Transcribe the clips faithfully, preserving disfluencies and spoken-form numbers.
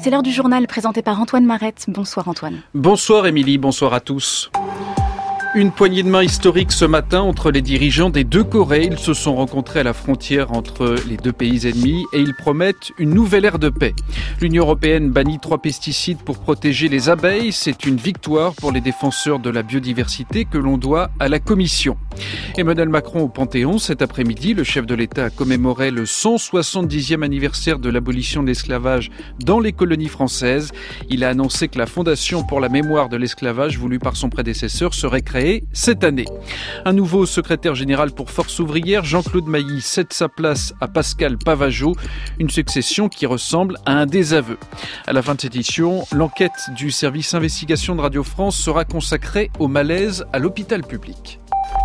C'est l'heure du journal présenté par Antoine Marette. Bonsoir Antoine. Bonsoir Émilie, bonsoir à tous. Une poignée de main historique ce matin entre les dirigeants des deux Corées. Ils se sont rencontrés à la frontière entre les deux pays ennemis et ils promettent une nouvelle ère de paix. L'Union européenne bannit trois pesticides pour protéger les abeilles. C'est une victoire pour les défenseurs de la biodiversité que l'on doit à la Commission. Emmanuel Macron au Panthéon cet après-midi. Le chef de l'État a commémoré le cent soixante-dixième anniversaire de l'abolition de l'esclavage dans les colonies françaises. Il a annoncé que la Fondation pour la mémoire de l'esclavage voulue par son prédécesseur serait créée cette année. Un nouveau secrétaire général pour Force ouvrière, Jean-Claude Mailly, cède sa place à Pascal Pavageau, une succession qui ressemble à un désaveu. À la fin de cette édition, l'enquête du service investigation de Radio France sera consacrée au malaise à l'hôpital public.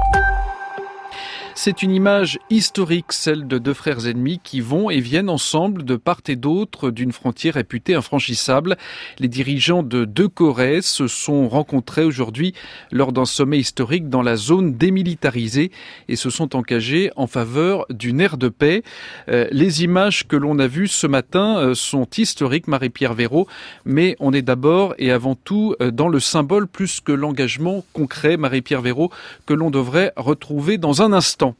C'est une image historique, celle de deux frères ennemis qui vont et viennent ensemble de part et d'autre d'une frontière réputée infranchissable. Les dirigeants de deux Corées se sont rencontrés aujourd'hui lors d'un sommet historique dans la zone démilitarisée et se sont engagés en faveur d'une ère de paix. Euh, les images que l'on a vues ce matin euh, sont historiques, Marie-Pierre Véraud, mais on est d'abord et avant tout euh, dans le symbole plus que l'engagement concret, Marie-Pierre Véraud, que l'on devrait retrouver dans un instant.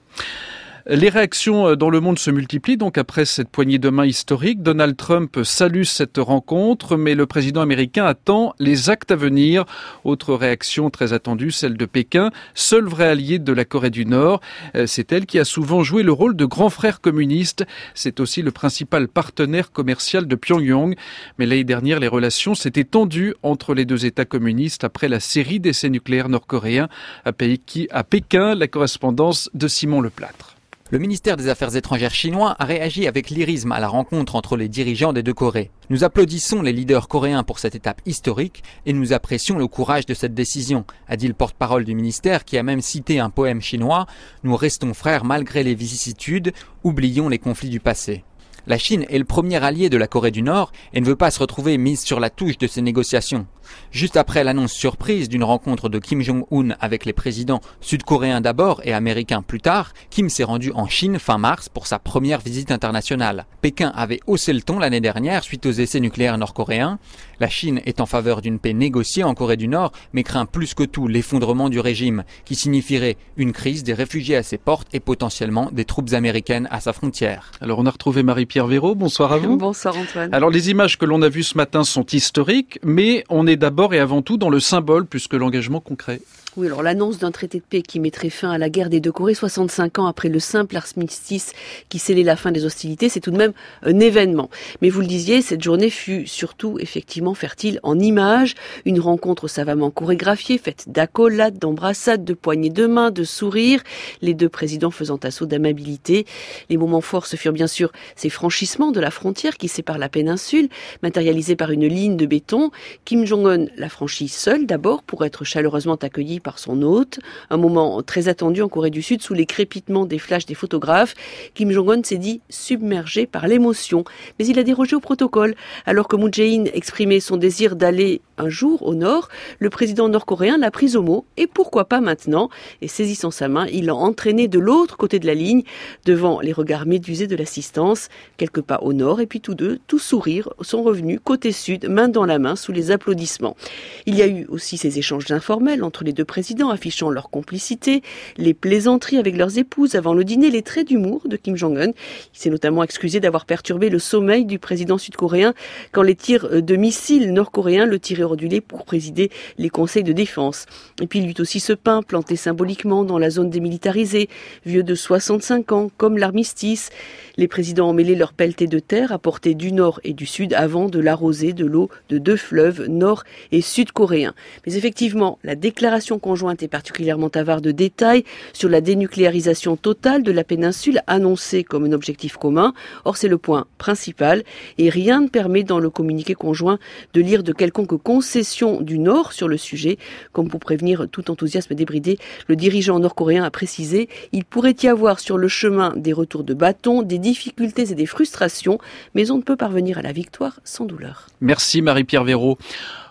Les réactions dans le monde se multiplient donc après cette poignée de main historique. Donald Trump salue cette rencontre, mais le président américain attend les actes à venir. Autre réaction très attendue, celle de Pékin, seul vrai allié de la Corée du Nord. C'est elle qui a souvent joué le rôle de grand frère communiste. C'est aussi le principal partenaire commercial de Pyongyang. Mais l'année dernière, les relations s'étaient tendues entre les deux États communistes après la série d'essais nucléaires nord-coréens. À Pékin, la correspondance de Simon Leplâtre. Le ministère des Affaires étrangères chinois a réagi avec lyrisme à la rencontre entre les dirigeants des deux Corées. Nous applaudissons les leaders coréens pour cette étape historique et nous apprécions le courage de cette décision, a dit le porte-parole du ministère qui a même cité un poème chinois « Nous restons frères malgré les vicissitudes, oublions les conflits du passé ». La Chine est le premier allié de la Corée du Nord et ne veut pas se retrouver mise sur la touche de ces négociations. Juste après l'annonce surprise d'une rencontre de Kim Jong-un avec les présidents sud-coréens d'abord et américains plus tard, Kim s'est rendu en Chine fin mars pour sa première visite internationale. Pékin avait haussé le ton l'année dernière suite aux essais nucléaires nord-coréens. La Chine est en faveur d'une paix négociée en Corée du Nord, mais craint plus que tout l'effondrement du régime, qui signifierait une crise des réfugiés à ses portes et potentiellement des troupes américaines à sa frontière. Alors on a retrouvé Marie-Pierre Véraud, bonsoir à vous. Bonsoir Antoine. Alors les images que l'on a vues ce matin sont historiques, mais on est d'abord et avant tout dans le symbole plus que l'engagement concret. Oui, alors l'annonce d'un traité de paix qui mettrait fin à la guerre des deux Corées, soixante-cinq ans après le simple armistice qui scellait la fin des hostilités, c'est tout de même un événement. Mais vous le disiez, cette journée fut surtout effectivement fertile en images, une rencontre savamment chorégraphiée, faite d'accolades, d'embrassades, de poignées de main, de sourires, les deux présidents faisant assaut d'amabilité. Les moments forts, ce furent bien sûr ces franchissements de la frontière qui sépare la péninsule, matérialisés par une ligne de béton. Kim Jong-un l'a franchi seul d'abord pour être chaleureusement accueilli par son hôte. Un moment très attendu en Corée du Sud sous les crépitements des flashs des photographes. Kim Jong-un s'est dit submergé par l'émotion. Mais il a dérogé au protocole. Alors que Moon Jae-in exprimait son désir d'aller un jour au nord, le président nord-coréen l'a pris au mot. Et pourquoi pas maintenant? Et saisissant sa main, il l'a entraîné de l'autre côté de la ligne, devant les regards médusés de l'assistance, quelques pas au nord. Et puis tous deux, tous sourires, sont revenus côté sud, main dans la main, sous les applaudissements. Il y a eu aussi ces échanges informels entre les deux présidents affichant leur complicité, les plaisanteries avec leurs épouses avant le dîner, les traits d'humour de Kim Jong-un. Il s'est notamment excusé d'avoir perturbé le sommeil du président sud-coréen quand les tirs de missiles nord-coréens le tiraient hors du lit pour présider les conseils de défense. Et puis il eut aussi ce pain planté symboliquement dans la zone démilitarisée, vieux de soixante-cinq ans, comme l'armistice. Les présidents ont mêlé leur pelleté de terre apportée du nord et du sud avant de l'arroser de l'eau de deux fleuves nord et sud-coréens. Mais effectivement, la déclaration conjointe est particulièrement avare de détails sur la dénucléarisation totale de la péninsule annoncée comme un objectif commun. Or, c'est le point principal et rien ne permet dans le communiqué conjoint de lire de quelconque concession du Nord sur le sujet. Comme pour prévenir tout enthousiasme débridé, le dirigeant nord-coréen a précisé « Il pourrait y avoir sur le chemin des retours de bâton, des difficultés et des frustrations, mais on ne peut parvenir à la victoire sans douleur. » Merci Marie-Pierre Véraud.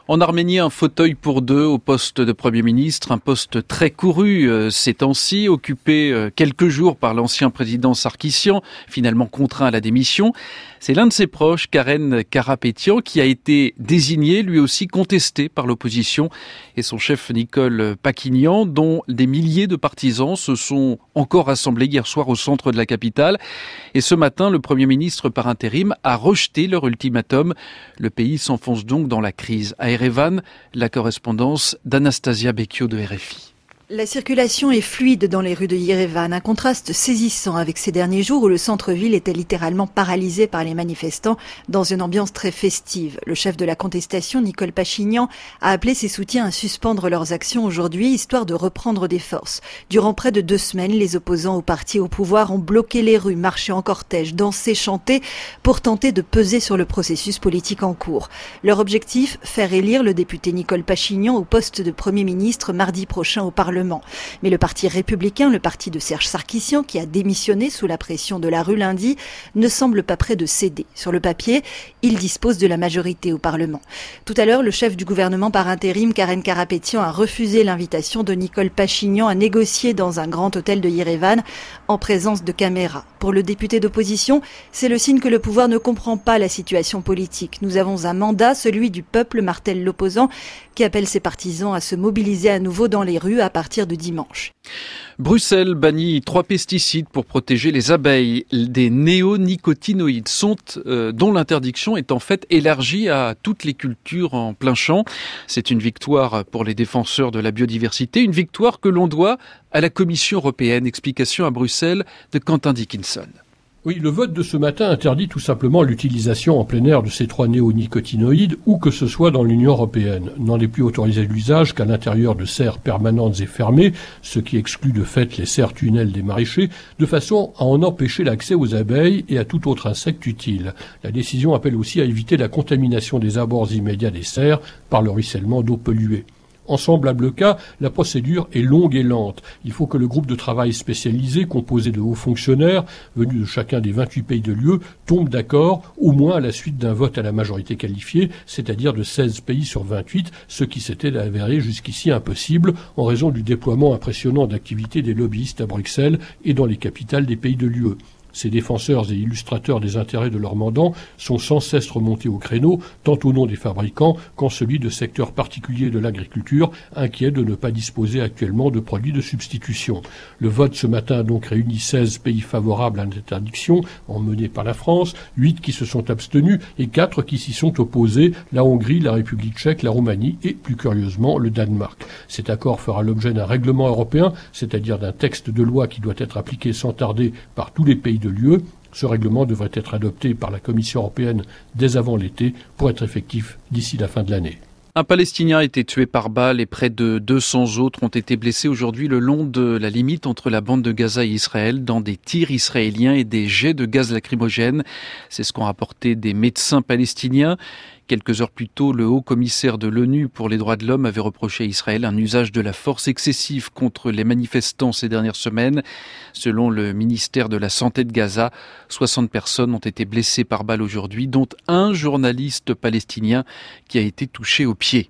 En Arménie, un fauteuil pour deux au poste de Premier ministre, un poste très couru euh, ces temps-ci, occupé euh, quelques jours par l'ancien président Sarkissian, finalement contraint à la démission. C'est l'un de ses proches, Karen Karapetian, qui a été désigné, lui aussi contesté par l'opposition, et son chef Nicole Pachinian, dont des milliers de partisans se sont encore rassemblés hier soir au centre de la capitale. Et ce matin, le Premier ministre par intérim a rejeté leur ultimatum. Le pays s'enfonce donc dans la crise. À Erevan, la correspondance d'Anastasia Becchio de R F I. La circulation est fluide dans les rues de Yerevan, un contraste saisissant avec ces derniers jours où le centre-ville était littéralement paralysé par les manifestants dans une ambiance très festive. Le chef de la contestation, Nicole Pachinian, a appelé ses soutiens à suspendre leurs actions aujourd'hui, histoire de reprendre des forces. Durant près de deux semaines, les opposants au parti au pouvoir ont bloqué les rues, marché en cortège, dansé, chanté, pour tenter de peser sur le processus politique en cours. Leur objectif, faire élire le député Nicole Pachinian au poste de Premier ministre mardi prochain au Parlement. Mais le parti républicain, le parti de Serge Sarkissian, qui a démissionné sous la pression de la rue lundi, ne semble pas prêt de céder. Sur le papier, il dispose de la majorité au Parlement. Tout à l'heure, le chef du gouvernement par intérim, Karen Karapetian, a refusé l'invitation de Nicole Pachinian à négocier dans un grand hôtel de Yerevan en présence de caméras. Pour le député d'opposition, c'est le signe que le pouvoir ne comprend pas la situation politique. Nous avons un mandat, celui du peuple, martèle l'opposant, qui appelle ses partisans à se mobiliser à nouveau dans les rues à partir de dimanche. Bruxelles bannit trois pesticides pour protéger les abeilles. Des néonicotinoïdes sont, euh, dont l'interdiction est en fait élargie à toutes les cultures en plein champ. C'est une victoire pour les défenseurs de la biodiversité, une victoire que l'on doit à la Commission européenne. Explication à Bruxelles de Quentin Dickinson. Oui, le vote de ce matin interdit tout simplement l'utilisation en plein air de ces trois néonicotinoïdes, où que ce soit dans l'Union européenne. N'en est plus autorisé l'usage qu'à l'intérieur de serres permanentes et fermées, ce qui exclut de fait les serres tunnels des maraîchers, de façon à en empêcher l'accès aux abeilles et à tout autre insecte utile. La décision appelle aussi à éviter la contamination des abords immédiats des serres par le ruissellement d'eau polluée. En semblable cas, la procédure est longue et lente. Il faut que le groupe de travail spécialisé, composé de hauts fonctionnaires, venus de chacun des vingt-huit pays de l'U E, tombe d'accord, au moins à la suite d'un vote à la majorité qualifiée, c'est-à-dire de seize pays sur vingt-huit, ce qui s'était avéré jusqu'ici impossible en raison du déploiement impressionnant d'activités des lobbyistes à Bruxelles et dans les capitales des pays de l'U E. Ces défenseurs et illustrateurs des intérêts de leurs mandants sont sans cesse remontés au créneau, tant au nom des fabricants qu'en celui de secteurs particuliers de l'agriculture, inquiets de ne pas disposer actuellement de produits de substitution. Le vote ce matin a donc réuni seize pays favorables à l'interdiction, emmenés par la France, huit qui se sont abstenus et quatre qui s'y sont opposés, la Hongrie, la République tchèque, la Roumanie et, plus curieusement, le Danemark. Cet accord fera l'objet d'un règlement européen, c'est-à-dire d'un texte de loi qui doit être appliqué sans tarder par tous les pays de l'U E. Ce règlement devrait être adopté par la Commission européenne dès avant l'été pour être effectif d'ici la fin de l'année. Un Palestinien a été tué par balle et près de deux cents autres ont été blessés aujourd'hui le long de la limite entre la bande de Gaza et Israël dans des tirs israéliens et des jets de gaz lacrymogène. C'est ce qu'ont rapporté des médecins palestiniens. Quelques heures plus tôt, le haut commissaire de l'ONU pour les droits de l'homme avait reproché à Israël un usage de la force excessive contre les manifestants ces dernières semaines. Selon le ministère de la Santé de Gaza, soixante personnes ont été blessées par balle aujourd'hui, dont un journaliste palestinien qui a été touché au pied.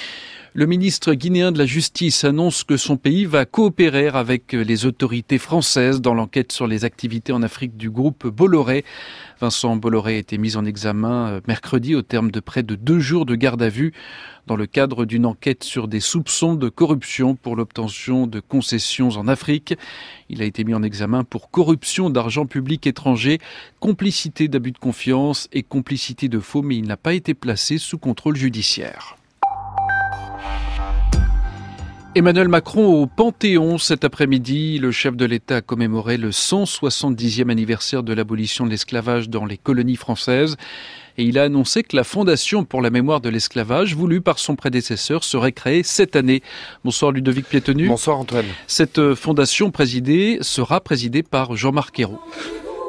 Le ministre guinéen de la Justice annonce que son pays va coopérer avec les autorités françaises dans l'enquête sur les activités en Afrique du groupe Bolloré. Vincent Bolloré a été mis en examen mercredi au terme de près de deux jours de garde à vue dans le cadre d'une enquête sur des soupçons de corruption pour l'obtention de concessions en Afrique. Il a été mis en examen pour corruption d'argent public étranger, complicité d'abus de confiance et complicité de faux, mais il n'a pas été placé sous contrôle judiciaire. Emmanuel Macron au Panthéon cet après-midi. Le chef de l'État a commémoré le cent soixante-dixième anniversaire de l'abolition de l'esclavage dans les colonies françaises. Et il a annoncé que la Fondation pour la mémoire de l'esclavage, voulue par son prédécesseur, serait créée cette année. Bonsoir Ludovic Piétenu. Bonsoir Antoine. Cette fondation présidée sera présidée par Jean-Marc Ayrault.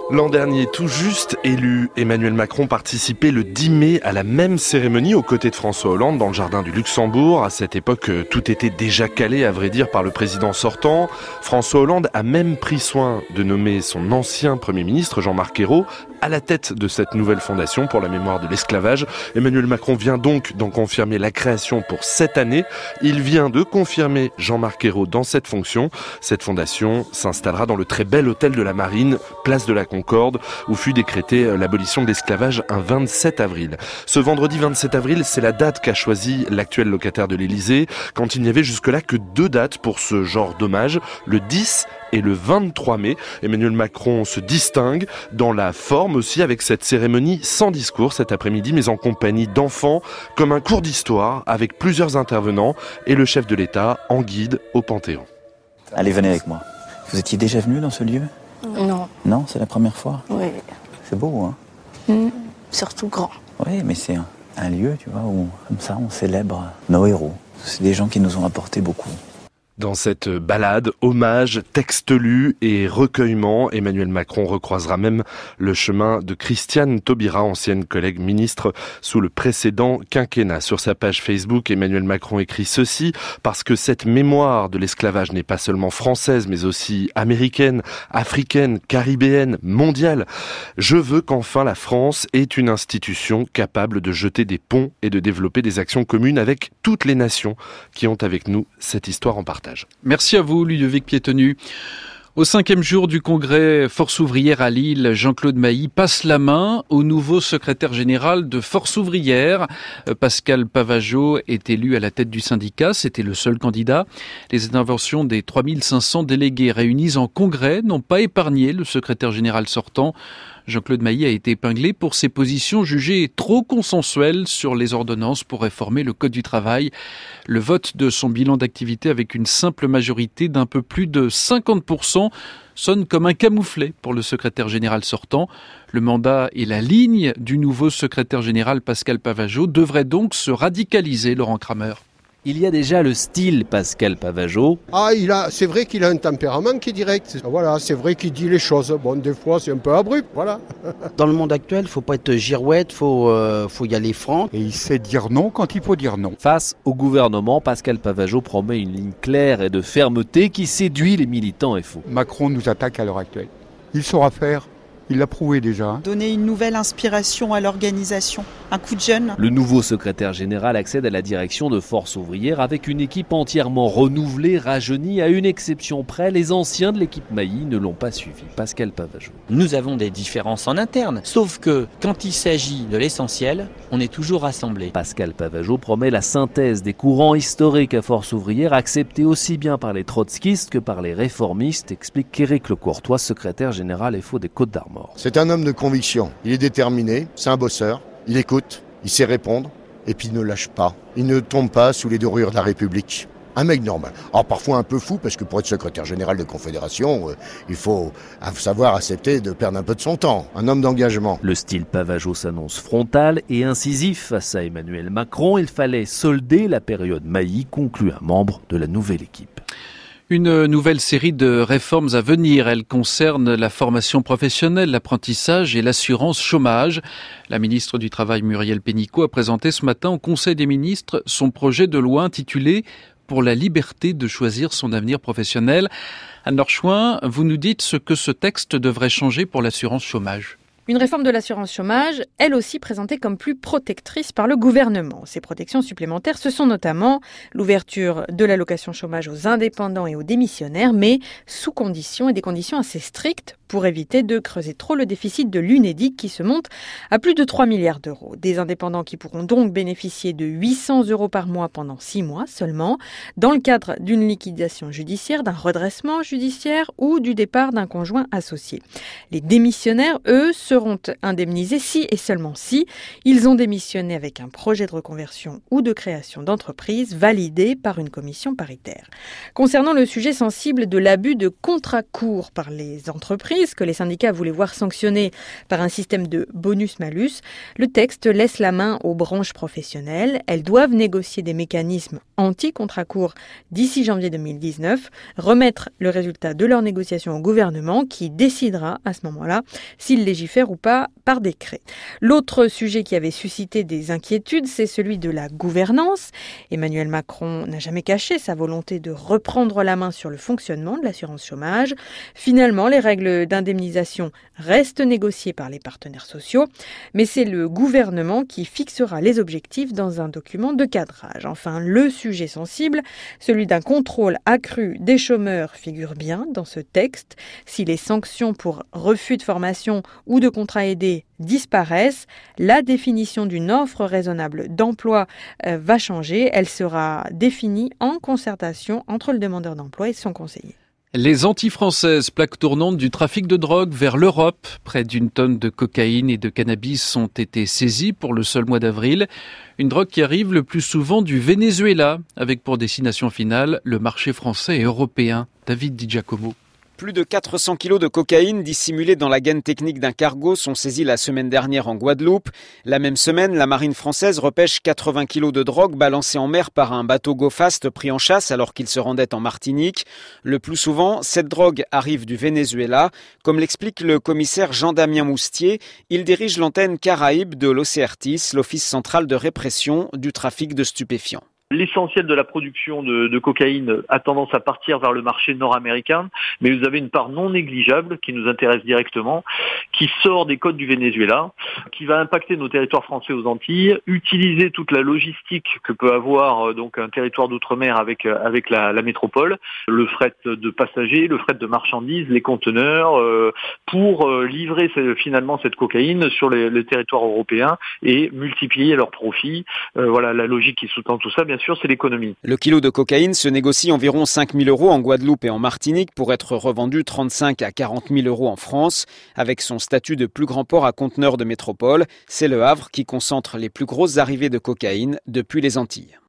L'an dernier, tout juste élu, Emmanuel Macron participait le dix mai à la même cérémonie aux côtés de François Hollande dans le jardin du Luxembourg. À cette époque, tout était déjà calé, à vrai dire, par le président sortant. François Hollande a même pris soin de nommer son ancien Premier ministre, Jean-Marc Ayrault, à la tête de cette nouvelle fondation pour la mémoire de l'esclavage. Emmanuel Macron vient donc d'en confirmer la création pour cette année. Il vient de confirmer Jean-Marc Ayrault dans cette fonction. Cette fondation s'installera dans le très bel hôtel de la Marine, place de la Concorde, où fut décrétée l'abolition de l'esclavage un vingt-sept avril. Ce vendredi vingt-sept avril, c'est la date qu'a choisi l'actuel locataire de l'Élysée, quand il n'y avait jusque-là que deux dates pour ce genre d'hommage, le dix et le vingt-trois mai. Emmanuel Macron se distingue dans la forme aussi avec cette cérémonie sans discours cet après-midi, mais en compagnie d'enfants, comme un cours d'histoire avec plusieurs intervenants et le chef de l'État en guide au Panthéon. Allez, venez avec moi. Vous étiez déjà venu dans ce lieu ? Non. Non, c'est la première fois ? Oui. C'est beau, hein ? Mmh. Surtout grand. Oui, mais c'est un, un lieu, tu vois, où comme ça on célèbre nos héros. C'est des gens qui nous ont apporté beaucoup. Dans cette balade, hommage, texte lu et recueillement, Emmanuel Macron recroisera même le chemin de Christiane Taubira, ancienne collègue ministre sous le précédent quinquennat. Sur sa page Facebook, Emmanuel Macron écrit ceci: parce que cette mémoire de l'esclavage n'est pas seulement française, mais aussi américaine, africaine, caribéenne, mondiale. Je veux qu'enfin la France ait une institution capable de jeter des ponts et de développer des actions communes avec toutes les nations qui ont avec nous cette histoire en partage. Merci à vous, Ludovic Piétenu. Au cinquième jour du congrès Force ouvrière à Lille, Jean-Claude Mailly passe la main au nouveau secrétaire général de Force ouvrière. Pascal Pavageau est élu à la tête du syndicat, c'était le seul candidat. Les interventions des trois mille cinq cents délégués réunis en congrès n'ont pas épargné le secrétaire général sortant. Jean-Claude Mailly a été épinglé pour ses positions jugées trop consensuelles sur les ordonnances pour réformer le Code du travail. Le vote de son bilan d'activité avec une simple majorité d'un peu plus de cinquante pour cent sonne comme un camouflet pour le secrétaire général sortant. Le mandat et la ligne du nouveau secrétaire général Pascal Pavageau devraient donc se radicaliser, Laurent Kramer. Il y a déjà le style Pascal Pavageau. Ah, il a, c'est vrai qu'il a un tempérament qui est direct. Voilà, c'est vrai qu'il dit les choses. Bon, des fois, c'est un peu abrupt, voilà. Dans le monde actuel, il ne faut pas être girouette, il faut, euh, faut y aller franc. Et il sait dire non quand il faut dire non. Face au gouvernement, Pascal Pavageau promet une ligne claire et de fermeté qui séduit les militants F O. Macron nous attaque à l'heure actuelle. Il saura faire. Il l'a prouvé déjà. Donner une nouvelle inspiration à l'organisation, un coup de jeune. Le nouveau secrétaire général accède à la direction de Force ouvrière avec une équipe entièrement renouvelée, rajeunie. À une exception près, les anciens de l'équipe Mailly ne l'ont pas suivi. Pascal Pavageau. Nous avons des différences en interne, sauf que quand il s'agit de l'essentiel, on est toujours rassemblés. Pascal Pavageau promet la synthèse des courants historiques à Force ouvrière, acceptés aussi bien par les trotskistes que par les réformistes, explique Éric Lecourtois, secrétaire général F O des Côtes-d'Armor. C'est un homme de conviction, il est déterminé, c'est un bosseur, il écoute, il sait répondre, et puis il ne lâche pas. Il ne tombe pas sous les dorures de la République. Un mec normal. Alors parfois un peu fou, parce que pour être secrétaire général de Confédération, euh, il faut savoir accepter de perdre un peu de son temps. Un homme d'engagement. Le style Pavageau s'annonce frontal et incisif face à Emmanuel Macron. Il fallait solder la période Mailly, conclut un membre de la nouvelle équipe. Une nouvelle série de réformes à venir. Elle concerne la formation professionnelle, l'apprentissage et l'assurance chômage. La ministre du Travail, Muriel Pénicaud, a présenté ce matin au Conseil des ministres son projet de loi intitulé « Pour la liberté de choisir son avenir professionnel ». Anne-Laure Chouin, vous nous dites ce que ce texte devrait changer pour l'assurance chômage. Une réforme de l'assurance chômage, elle aussi présentée comme plus protectrice par le gouvernement. Ces protections supplémentaires, ce sont notamment l'ouverture de l'allocation chômage aux indépendants et aux démissionnaires, mais sous conditions et des conditions assez strictes pour éviter de creuser trop le déficit de l'Unédic qui se monte à plus de trois milliards d'euros. Des indépendants qui pourront donc bénéficier de huit cents euros par mois pendant six mois seulement, dans le cadre d'une liquidation judiciaire, d'un redressement judiciaire ou du départ d'un conjoint associé. Les démissionnaires, eux, seront seront indemnisés si et seulement si ils ont démissionné avec un projet de reconversion ou de création d'entreprise validé par une commission paritaire. Concernant le sujet sensible de l'abus de contrats courts par les entreprises que les syndicats voulaient voir sanctionner par un système de bonus-malus, le texte laisse la main aux branches professionnelles. Elles doivent négocier des mécanismes anti-contrats courts d'ici janvier deux mille dix-neuf, remettre le résultat de leur négociation au gouvernement qui décidera à ce moment-là s'il légifère ou pas par décret. L'autre sujet qui avait suscité des inquiétudes, c'est celui de la gouvernance. Emmanuel Macron n'a jamais caché sa volonté de reprendre la main sur le fonctionnement de l'assurance chômage. Finalement, les règles d'indemnisation restent négociées par les partenaires sociaux, mais c'est le gouvernement qui fixera les objectifs dans un document de cadrage. Enfin, le sujet sensible, celui d'un contrôle accru des chômeurs, figure bien dans ce texte. Si les sanctions pour refus de formation ou de contrat aidé disparaissent, la définition d'une offre raisonnable d'emploi euh, va changer. Elle sera définie en concertation entre le demandeur d'emploi et son conseiller. Les anti-françaises, plaques tournantes du trafic de drogue vers l'Europe. Près d'une tonne de cocaïne et de cannabis ont été saisies pour le seul mois d'avril. Une drogue qui arrive le plus souvent du Venezuela, avec pour destination finale le marché français et européen. David Di Giacomo. Plus de quatre cents kilos de cocaïne dissimulés dans la gaine technique d'un cargo sont saisis la semaine dernière en Guadeloupe. La même semaine, la marine française repêche quatre-vingts kilos de drogue balancés en mer par un bateau Go-Fast pris en chasse alors qu'il se rendait en Martinique. Le plus souvent, cette drogue arrive du Venezuela. Comme l'explique le commissaire Jean-Damien Moustier, il dirige l'antenne Caraïbes de l'O C R T I S, l'Office central de répression du trafic de stupéfiants. L'essentiel de la production de, de cocaïne a tendance à partir vers le marché nord-américain, mais vous avez une part non négligeable qui nous intéresse directement, qui sort des côtes du Venezuela, qui va impacter nos territoires français aux Antilles, utiliser toute la logistique que peut avoir donc un territoire d'outre-mer avec avec la, la métropole, le fret de passagers, le fret de marchandises, les conteneurs, euh, pour euh, livrer finalement cette cocaïne sur les, les territoires européens et multiplier leurs profits. Euh, voilà la logique qui sous-tend tout ça. Bien sûr, c'est l'économie. Le kilo de cocaïne se négocie environ cinq mille euros en Guadeloupe et en Martinique pour être revendu trente-cinq à quarante mille euros en France. Avec son statut de plus grand port à conteneurs de métropole, c'est le Havre qui concentre les plus grosses arrivées de cocaïne depuis les Antilles.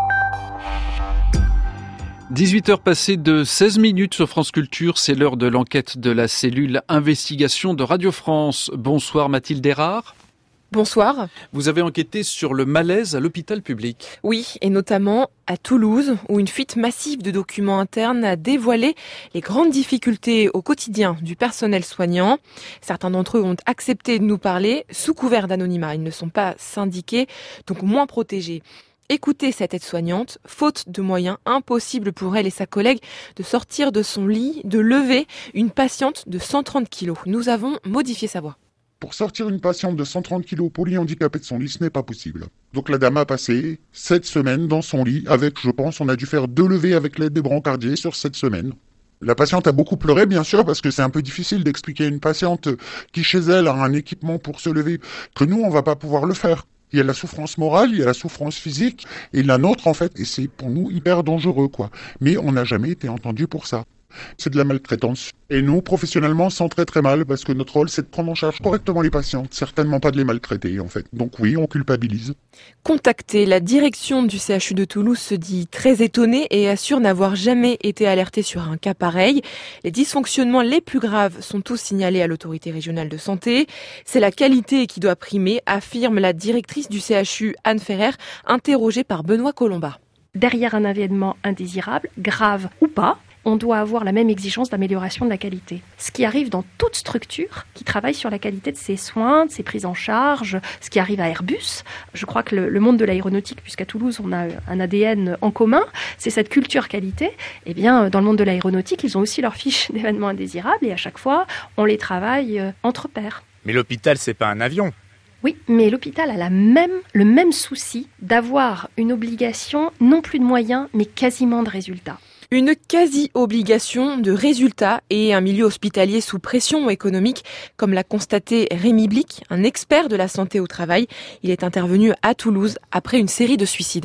dix-huit heures passées de seize minutes sur France Culture, c'est l'heure de l'enquête de la cellule investigation de Radio France. Bonsoir Mathilde Erard. Bonsoir. Vous avez enquêté sur le malaise à l'hôpital public. Oui, et notamment à Toulouse, où une fuite massive de documents internes a dévoilé les grandes difficultés au quotidien du personnel soignant. Certains d'entre eux ont accepté de nous parler sous couvert d'anonymat. Ils ne sont pas syndiqués, donc moins protégés. Écoutez cette aide-soignante, faute de moyens, impossible pour elle et sa collègue de sortir de son lit, de lever une patiente de cent trente kilos. Nous avons modifié sa voix. Pour sortir une patiente de cent trente kilos polyhandicapée de son lit, ce n'est pas possible. Donc la dame a passé sept semaines dans son lit avec, je pense, on a dû faire deux levées avec l'aide des brancardiers sur sept semaines. La patiente a beaucoup pleuré, bien sûr, parce que c'est un peu difficile d'expliquer à une patiente qui, chez elle, a un équipement pour se lever, que nous, on va pas pouvoir le faire. Il y a la souffrance morale, il y a la souffrance physique, et la nôtre, en fait, et c'est pour nous hyper dangereux, quoi. Mais on n'a jamais été entendu pour ça. C'est de la maltraitance. Et nous, professionnellement, on sent très très mal parce que notre rôle, c'est de prendre en charge correctement les patients, certainement pas de les maltraiter, en fait. Donc oui, on culpabilise. Contactée, la direction du C H U de Toulouse se dit très étonnée et assure n'avoir jamais été alertée sur un cas pareil. Les dysfonctionnements les plus graves sont tous signalés à l'autorité régionale de santé. C'est la qualité qui doit primer, affirme la directrice du C H U, Anne Ferrer, interrogée par Benoît Colomba. Derrière un événement indésirable, grave ou pas, on doit avoir la même exigence d'amélioration de la qualité. Ce qui arrive dans toute structure qui travaille sur la qualité de ses soins, de ses prises en charge, ce qui arrive à Airbus. Je crois que le, le monde de l'aéronautique, puisqu'à Toulouse on a un A D N en commun, c'est cette culture qualité. Eh bien, dans le monde de l'aéronautique, ils ont aussi leur fiche d'événements indésirables et à chaque fois, on les travaille entre pairs. Mais l'hôpital, c'est pas un avion. Oui, mais l'hôpital a la même, le même souci d'avoir une obligation, non plus de moyens, mais quasiment de résultats. Une quasi-obligation de résultats et un milieu hospitalier sous pression économique, comme l'a constaté Rémi Blic, un expert de la santé au travail. Il est intervenu à Toulouse après une série de suicides.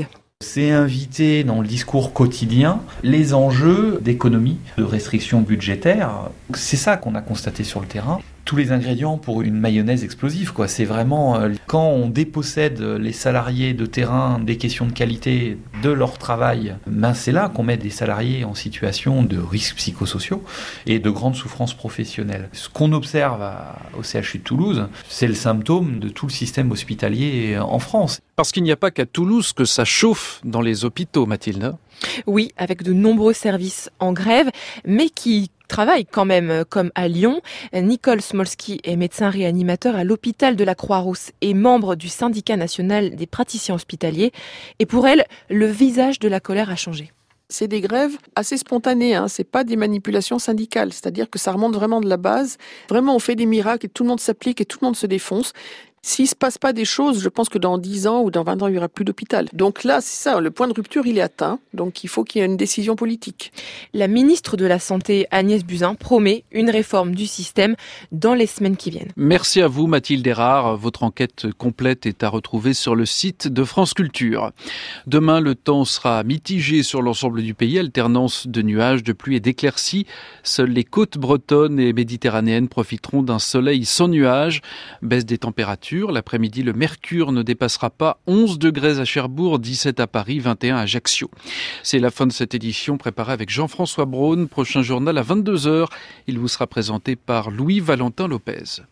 C'est inviter dans le discours quotidien les enjeux d'économie, de restrictions budgétaires. C'est ça qu'on a constaté sur le terrain. Tous les ingrédients pour une mayonnaise explosive, quoi. C'est vraiment euh, quand on dépossède les salariés de terrain des questions de qualité de leur travail, ben c'est là qu'on met des salariés en situation de risques psychosociaux et de grandes souffrances professionnelles. Ce qu'on observe à, au C H U de Toulouse, c'est le symptôme de tout le système hospitalier en France. Parce qu'il n'y a pas qu'à Toulouse que ça chauffe dans les hôpitaux, Mathilde. Oui, avec de nombreux services en grève, mais qui travaillent quand même, comme à Lyon. Nicole Smolski est médecin réanimateur à l'hôpital de la Croix-Rousse et membre du syndicat national des praticiens hospitaliers. Et pour elle, le visage de la colère a changé. C'est des grèves assez spontanées, hein. C'est pas des manipulations syndicales, c'est-à-dire que ça remonte vraiment de la base. Vraiment, on fait des miracles et tout le monde s'applique et tout le monde se défonce. S'il se passe pas des choses, je pense que dans dix ans ou dans vingt ans, il y aura plus d'hôpital. Donc là, c'est ça, le point de rupture, il est atteint. Donc il faut qu'il y ait une décision politique. La ministre de la Santé, Agnès Buzyn, promet une réforme du système dans les semaines qui viennent. Merci à vous, Mathilde Erard. Votre enquête complète est à retrouver sur le site de France Culture. Demain, le temps sera mitigé sur l'ensemble du pays, alternance de nuages, de pluie et d'éclaircies. Seules les côtes bretonnes et méditerranéennes profiteront d'un soleil sans nuages. Baisse des températures. L'après-midi, le mercure ne dépassera pas onze degrés à Cherbourg, dix-sept à Paris, vingt et un à Ajaccio. C'est la fin de cette édition préparée avec Jean-François Braun. Prochain journal à vingt-deux heures. Il vous sera présenté par Louis Valentin Lopez.